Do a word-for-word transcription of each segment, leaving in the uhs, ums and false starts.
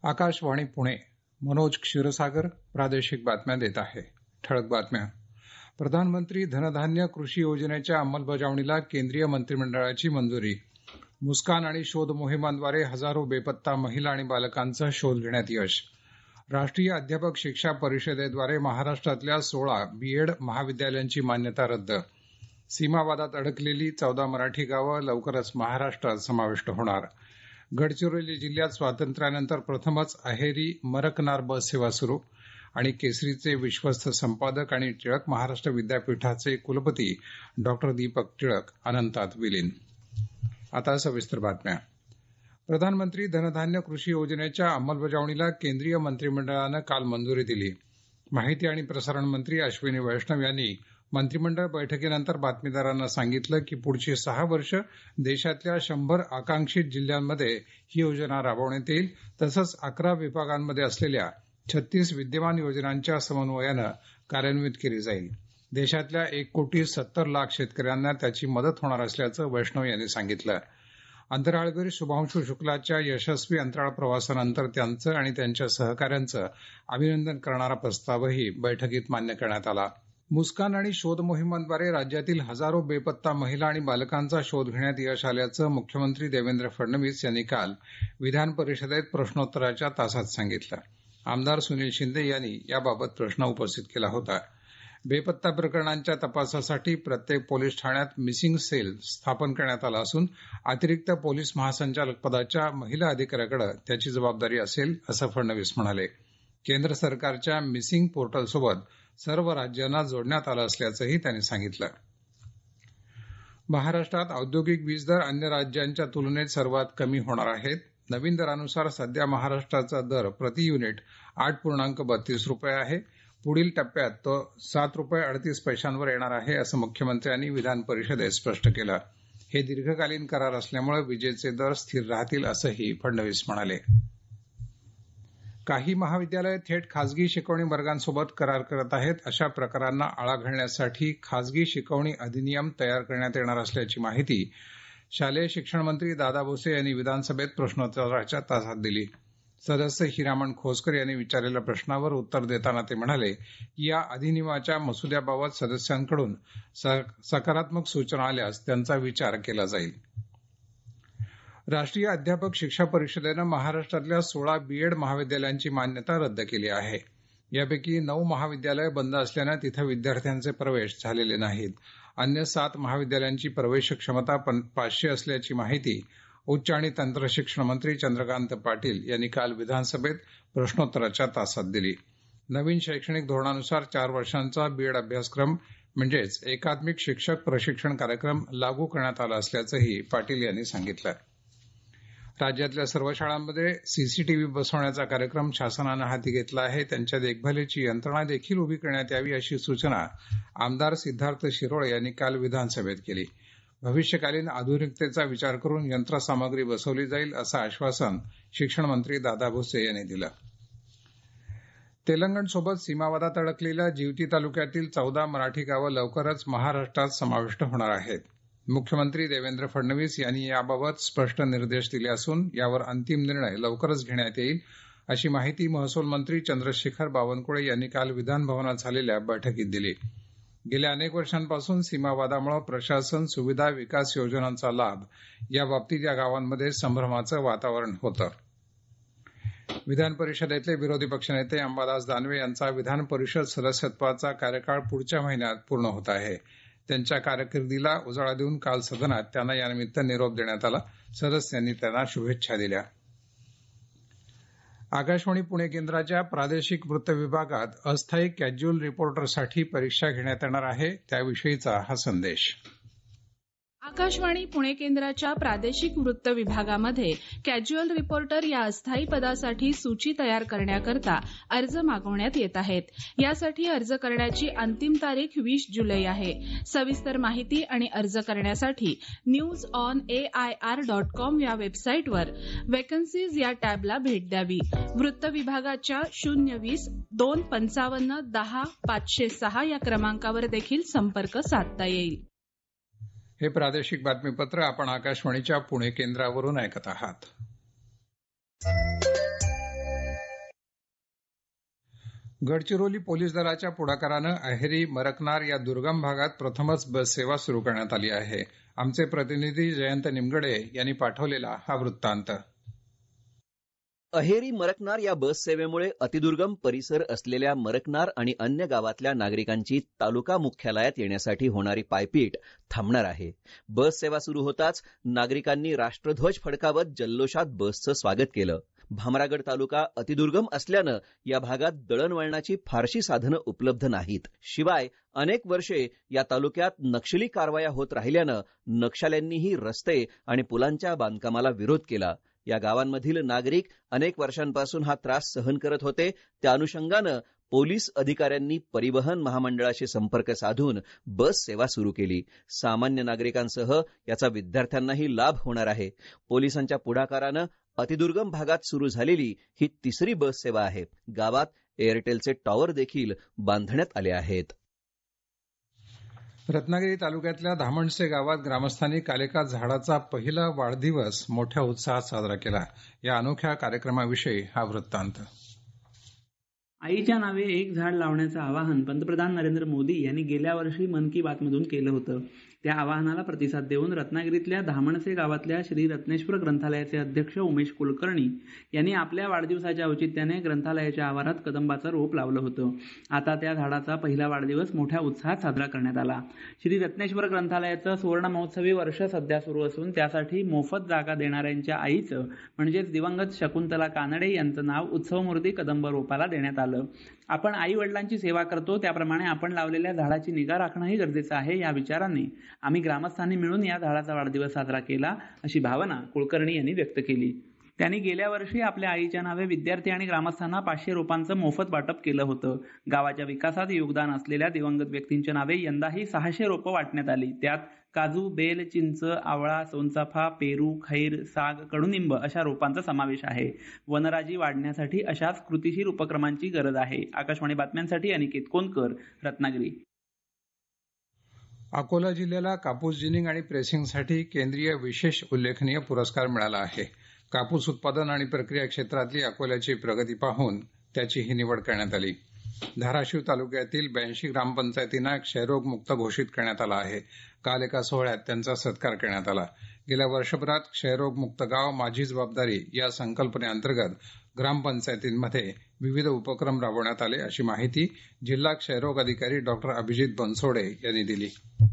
आकाशवाणी पुणे. मनोज क्षीरसागर प्रादेशिक बातम्या देत आहे. ठळक बातम्या. प्रधानमंत्री धनधान्य कृषी योजनेच्या अंमलबजावणीला केंद्रीय मंत्रिमंडळाची मंजुरी. मुस्कान आणि शोध मोहिमांद्वारे हजारो बेपत्ता महिला आणि बालकांचा शोध घेण्यात यश. राष्ट्रीय अध्यापक शिक्षा परिषदेद्वारे महाराष्ट्रातल्या सोळा बीएड महाविद्यालयांची मान्यता रद्द. सीमावादात अडकलेली चौदा मराठी गावं लवकरच महाराष्ट्रात समाविष्ट होणार. गडचिरोली जिल्ह्यात स्वातंत्र्यानंतर प्रथमच अहेरी मरकनार बस सेवा सुरू. आणि केसरीचे विश्वस्त संपादक आणि टिळक महाराष्ट्र विद्यापीठाचे कुलपती डॉक्टर दीपक टिळक अनंतात विलीन. आता सविस्तर बातम्या. प्रधानमंत्री धनधान्य कृषी योजनेच्या अंमलबजावणीला केंद्रीय मंत्रिमंडळानं काल मंजुरी दिली. माहिती आणि प्रसारण मंत्री अश्विनी वैष्णव यांनी मंत्रिमंडळ बैठकीनंतर बातमीदारांना सांगितलं की पुढची सहा वर्ष देशातल्या शंभर आकांक्षित जिल्ह्यांमध्ये ही योजना राबवण्यात येईल. तसंच अकरा विभागांमध्ये असलेल्या छत्तीस विद्यमान योजनांच्या समन्वयानं कार्यान्वित केली जाईल. देशातल्या एक कोटी सत्तर लाख शेतकऱ्यांना त्याची मदत होणार असल्याचं वैष्णव यांनी सांगितलं. अंतराळवीर शुभांशू शुक्लाच्या यशस्वी अंतराळ प्रवासानंतर त्यांचं आणि त्यांच्या सहकाऱ्यांचं अभिनंदन करणारा प्रस्तावही बैठकीत मान्य करण्यात आला. मुस्कान आणि शोध मोहिमांद्वारे राज्यातील हजारो बेपत्ता महिला आणि बालकांचा शोध घेण्यात यश आल्याचं मुख्यमंत्री देवेंद्र फडणवीस यांनी काल विधान परिषदेत प्रश्नोत्तराच्या तासात सांगितलं. आमदार सुनील शिंदे यांनी याबाबत प्रश्न उपस्थित केला होता. बेपत्ता प्रकरणांच्या तपासासाठी प्रत्येक पोलीस ठाण्यात मिसिंग सेल स्थापन करण्यात आला असून अतिरिक्त पोलीस महासंचालक पदाच्या महिला अधिकाऱ्याकडे त्याची जबाबदारी असेल असं फडणवीस म्हणाले. केंद्र सरकारच्या मिसिंग पोर्टलसोबत सर्व राज्यांना जोडण्यात आलं असल्याचंही त्यांनी सांगितलं. महाराष्ट्रात औद्योगिक वीज दर अन्य राज्यांच्या तुलनेत सर्वात कमी होणार आहेत. नवीन दरानुसार सध्या महाराष्ट्राचा दर प्रति युनिट आठ पूर्णांक बत्तीस रुपये आहे. पुढील टप्प्यात तो सात रुपये अडतीस पैशांवर येणार आहे असं मुख्यमंत्र्यांनी विधान परिषदेत स्पष्ट केलं. हे दीर्घकालीन करार असल्यामुळे विजेचे दर स्थिर राहतील असंही फडणवीस म्हणाले. काही महाविद्यालय थेट खासगी शिकवणी वर्गांसोबत करार करत आहेत. अशा प्रकारांना आळा घालण्यासाठी खासगी शिकवणी अधिनियम तयार करण्यात येणार असल्याची माहिती शालेय शिक्षण मंत्री दादा भुसे यांनी विधानसभेत प्रश्नोत्तराच्या तासात दिली. सदस्य हिरामण खोसकर यांनी विचारलेल्या प्रश्नावर उत्तर देताना ते म्हणाले की या अधिनियमाच्या मसुद्याबाबत सदस्यांकडून सकारात्मक सूचना आल्यास त्यांचा विचार केला जाईल. राष्ट्रीय अध्यापक शिक्षा परिषदेनं महाराष्ट्रातल्या सोळा बीएड महाविद्यालयांची मान्यता रद्द केली आहे. यापैकी नऊ महाविद्यालय बंद असल्यानं तिथं विद्यार्थ्यांचे प्रवेश झालेले नाहीत. अन्य सात महाविद्यालयांची प्रवेश क्षमता पाचशे असल्याची माहिती उच्च आणि तंत्रशिक्षण मंत्री चंद्रकांत पाटील यांनी काल विधानसभेत प्रश्नोत्तराच्या तासात दिली. नवीन शैक्षणिक धोरणानुसार चार वर्षांचा बीएड अभ्यासक्रम म्हणजेच एकात्मिक शिक्षक प्रशिक्षण कार्यक्रम लागू करण्यात आला असल्याचंही पाटील यांनी सांगितलं. राज्यातल्या सर्व शाळांमध्ये सीसीटीव्ही बसवण्याचा कार्यक्रम शासनानं हाती घेतला आहे. त्यांच्या देखभालीची यंत्रणा देखील उभी करण्यात यावी अशी सूचना आमदार सिद्धार्थ शिरोळे यांनी काल विधानसभेत केली. भविष्यकालीन आधुनिकतेचा विचार करून यंत्रसामग्री बसवली जाईल असं आश्वासन शिक्षण मंत्री दादा भुसे यांनी दिलं. तेलंगणसोबत सीमावादात अडकलेल्या जिवती तालुक्यातील चौदा मराठी गावं लवकरच महाराष्ट्रात समाविष्ट होणार आहेत. मुख्यमंत्री देवेंद्र फडणवीस यांनी याबाबत स्पष्ट निर्देश दिले असून यावर अंतिम निर्णय लवकरच घेण्यात येईल अशी माहिती महसूल मंत्री चंद्रशेखर बावनकुळे यांनी काल विधानभवनात झालेल्या बैठकीत दिली. गेल्या अनेक वर्षांपासून सीमावादामुळे प्रशासन सुविधा विकास योजनांचा लाभ याबाबतीत या गावांमध्ये संभ्रमाचं वातावरण होतं. विधान परिषदेतले विरोधी पक्षनेते अंबादास दानवे यांचा विधान परिषद सदस्यत्वाचा कार्यकाळ पुढच्या महिन्यात पूर्ण होत आहे. त्यांच्या कारकिर्दीला उजाळा देऊन काल सदनात त्यांना यानिमित्त निरोप देण्यात आला. सदस्यांनी त्यांना शुभेच्छा दिल्या. आकाशवाणी पुणे केंद्राच्या प्रादेशिक वृत्त विभागात अस्थायी कॅज्युअल रिपोर्टरसाठी परीक्षा घेण्यात येणार आहे. त्याविषयीचा हा संदेश. आकाशवाणी पुणे केंद्राच्या प्रादेशिक वृत्त विभागामध्ये कॅज्युअल रिपोर्टर या अस्थायी पदासाठी सूची तयार करण्याकरता अर्ज मागवण्यात येत आहेत. यासाठी अर्ज करण्याची अंतिम तारीख वीस जुलै आहे. सविस्तर माहिती आणि अर्ज करण्यासाठी news on A I R dot com या वेबसाईटवर वेकन्सीज या टॅबला भेट द्यावी. वृत्त विभागाच्या शून्य वीस दोन पंचावन्न दहा पाचशे सहा या क्रमांकावर देखील संपर्क साधता येईल. हे प्रादेशिक बातमीपत्र आपण आकाशवाणीच्या पुणे केंद्रावरून ऐकत आहात. गडचिरोली पोलीस दलाच्या पुढाकारानं अहेरी मरकनार या दुर्गम भागात प्रथमच बस सेवा सुरू करण्यात आली आहे. आमचे प्रतिनिधी जयंत निमगडे यांनी पाठवलेला हा वृत्तांत. अहेरी मरकनार या बस सेवेमुळे अतिदुर्गम परिसर असलेल्या मरकनार आणि अन्य गावातल्या नागरिकांची तालुका मुख्यालयात येण्यासाठी होणारी पायपीट थांबणार आहे. बस सेवा सुरू होताच नागरिकांनी राष्ट्रध्वज फडकावत जल्लोषात बसचं स्वागत केलं. भामरागड तालुका अतिदुर्गम असल्यानं या भागात दळणवळणाची फारशी साधनं उपलब्ध नाहीत. शिवाय अनेक वर्षे या तालुक्यात नक्षली कारवाया होत राहिल्यानं नक्षल्यांनीही रस्ते आणि पुलांच्या बांधकामाला विरोध केला. या गावांमधील नागरिक अनेक वर्षांपासून हा त्रास सहन करत होते. त्या अनुषंगानं पोलीस अधिकाऱ्यांनी परिवहन महामंडळाशी संपर्क साधून बस सेवा सुरू केली. सामान्य नागरिकांसह याचा विद्यार्थ्यांनाही लाभ होणार आहे. पोलिसांच्या पुढाकारानं अतिदुर्गम भागात सुरू झालेली ही तिसरी बस सेवा आहे. गावात एअरटेलचे टॉवर देखील बांधण्यात आले आहेत. रत्नागिरी तालुक्यातल्या धामणसे गावात ग्रामस्थांनी काल एका झाडाचा पहिला वाढदिवस मोठ्या उत्साहात साजरा केला. या अनोख्या कार्यक्रमाविषयी हा वृत्तांत. आईच्या नावे एक झाड लावण्याचं आवाहन पंतप्रधान नरेंद्र मोदी यांनी गेल्या वर्षी मन की बातमधून केलं होतं. त्या आवाहनाला प्रतिसाद देऊन रत्नागिरीतल्या धामणसे गावातल्या श्री रत्नेश्वर ग्रंथालयाचे अध्यक्ष उमेश कुलकर्णी यांनी आपल्या वाढदिवसाच्या औचित्याने ग्रंथालयाच्या आवारात कदंबाचं रोप लावलं होतं. आता त्या झाडाचा पहिला वाढदिवस मोठ्या उत्साहात साजरा करण्यात आला. श्री रत्नेश्वर ग्रंथालयाचं सुवर्ण महोत्सवी वर्ष सध्या सुरू असून त्यासाठी मोफत जागा देणाऱ्यांच्या आईचं म्हणजेच दिवंगत शकुंतला कानडे यांचं नाव उत्सवमूर्ती कदंब रोपाला देण्यात आलं. आपण आई वडिलांची सेवा करतो त्याप्रमाणे आपण लावलेल्या झाडाची निगा राखणंही गरजेचं आहे. या विचारांनी आम्ही ग्रामस्थांनी मिळून या झाडाचा वाढदिवस साजरा केला अशी भावना कुलकर्णी यांनी व्यक्त केली. त्यांनी गेल्या वर्षी आपल्या आईच्या नावे विद्यार्थी आणि ग्रामस्थांना पाचशे रोपांचं मोफत वाटप केलं होतं. गावाच्या विकासात योगदान असलेल्या दिवंगत व्यक्तींच्या नावे यंदाही सहाशे रोपं वाटण्यात आली. त्यात काजू, बेल, चिंच, आवळा, सोनचाफा, पेरू, खैर, साग, कडुनिंब अशा रोपांचा समावेश आहे. वनराजी वाढण्यासाठी अशाच कृतीशील उपक्रमांची गरज आहे. आकाशवाणी बातम्यांसाठी अनिकेत कोनकर, रत्नागिरी. अकोला जिल्ह्याला कापूस जिनिंग आणि प्रेसिंगसाठी केंद्रीय विशेष उल्लेखनीय पुरस्कार मिळाला आहे. कापूस उत्पादन आणि प्रक्रिया क्षेत्रातली अकोल्याची प्रगती पाहून त्याची ही निवड करण्यात आली. धाराशिव तालुक्यातील ब्याऐंशी ग्रामपंचायतींना क्षयरोग मुक्त घोषित करण्यात आला आहे. काल एका सोहळ्यात त्यांचा सत्कार करण्यात आला. गेल्या वर्षभरात क्षयरोग मुक्त गाव माझी जबाबदारी या संकल्पनेअंतर्गत ग्रामपंचायतींमध्ये विविध उपक्रम राबवण्यात आले अशी माहिती जिल्हा क्षयरोग अधिकारी डॉक्टर अभिजित बनसोडे यांनी दिली.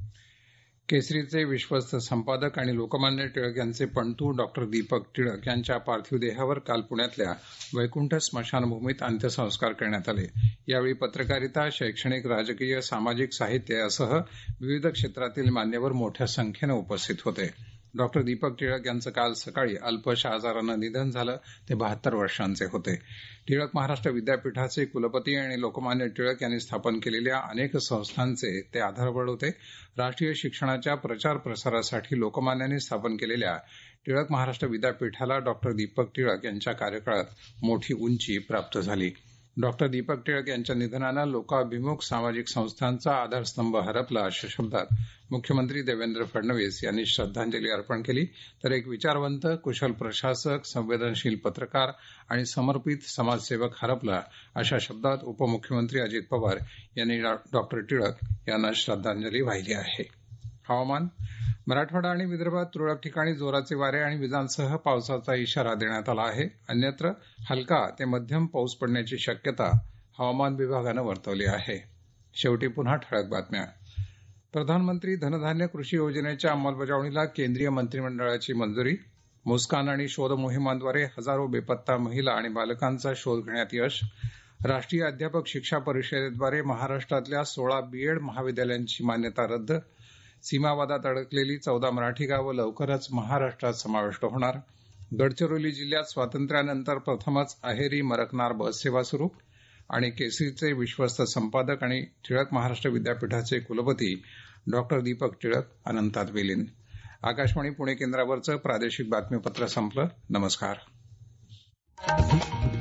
केसरीचे विश्वस्त संपादक आणि लोकमान्य टिळक यांचे पणतू डॉक्टर दीपक टिळक यांच्या पार्थिव देहावर काल पुण्यातल्या वैकुंठ स्मशानभूमीत अंत्यसंस्कार करण्यात आले. यावेळी पत्रकारिता, शैक्षणिक, राजकीय, सामाजिक, साहित्य यासह विविध क्षेत्रातील मान्यवर मोठ्या संख्येनं उपस्थित होते. डॉक्टर दीपक टिळक यांचं काल सकाळी अल्पशा आजारानं निधन झालं. ते बहात्तर वर्षांचे होते. टिळक महाराष्ट्र विद्यापीठाचे कुलपती आणि लोकमान्य टिळक यांनी स्थापन केलेल्या अनेक संस्थांचे ते आधारबळ होते. राष्ट्रीय शिक्षणाच्या प्रचार प्रसारासाठी लोकमान्यांनी स्थापन केलेल्या टिळक महाराष्ट्र विद्यापीठाला डॉक्टर दीपक टिळक यांच्या कार्यकाळात मोठी उंची प्राप्त झाली. डॉक्टर दीपक टिळक यांच्या निधनानं लोकाभिमुख सामाजिक संस्थांचा आधारस्तंभ हरपला अशा शब्दात मुख्यमंत्री देवेंद्र फडणवीस यांनी श्रद्धांजली अर्पण केली. तर एक विचारवंत, कुशल प्रशासक, संवेदनशील पत्रकार आणि समर्पित समाजसेवक हरपला अशा शब्दात उपमुख्यमंत्री अजित पवार यांनी डॉक्टर टिळक यांना श्रद्धांजली वाहिली आहे. हवामान. मराठवाडा आणि विदर्भात तुरळक ठिकाणी जोराचे वारे आणि विजांसह पावसाचा इशारा देण्यात आला आहे. अन्यत्र हलका ते मध्यम पाऊस पडण्याची शक्यता हवामान विभागानं वर्तवली आहे. शेवटी पुन्हा ठळक बातम्या. प्रधानमंत्री धनधान्य कृषी योजनेच्या अंमलबजावणीला केंद्रीय मंत्रिमंडळाची मंजुरी. मुस्कान आणि शोध मोहिमांद्वारे हजारो बेपत्ता महिला आणि बालकांचा शोध घेण्यात यश. राष्ट्रीय अध्यापक शिक्षा परिषदेद्वारे महाराष्ट्रातल्या सोळा बीएड महाविद्यालयांची मान्यता रद्द. सीमावादात अडकलेली चौदा मराठी गावं लवकरच महाराष्ट्रात समाविष्ट होणार. गडचिरोली जिल्ह्यात स्वातंत्र्यानंतर प्रथमच अहेरी मरकनार बस सेवा सुरू. आणि केसरीचे विश्वस्त संपादक आणि टिळक महाराष्ट्र विद्यापीठाचे कुलपती डॉक्टर दीपक टिळक अनंतात विलीन. आकाशवाणी पुणे केंद्रावरचं प्रादेशिक बातमीपत्र संपलं. नमस्कार.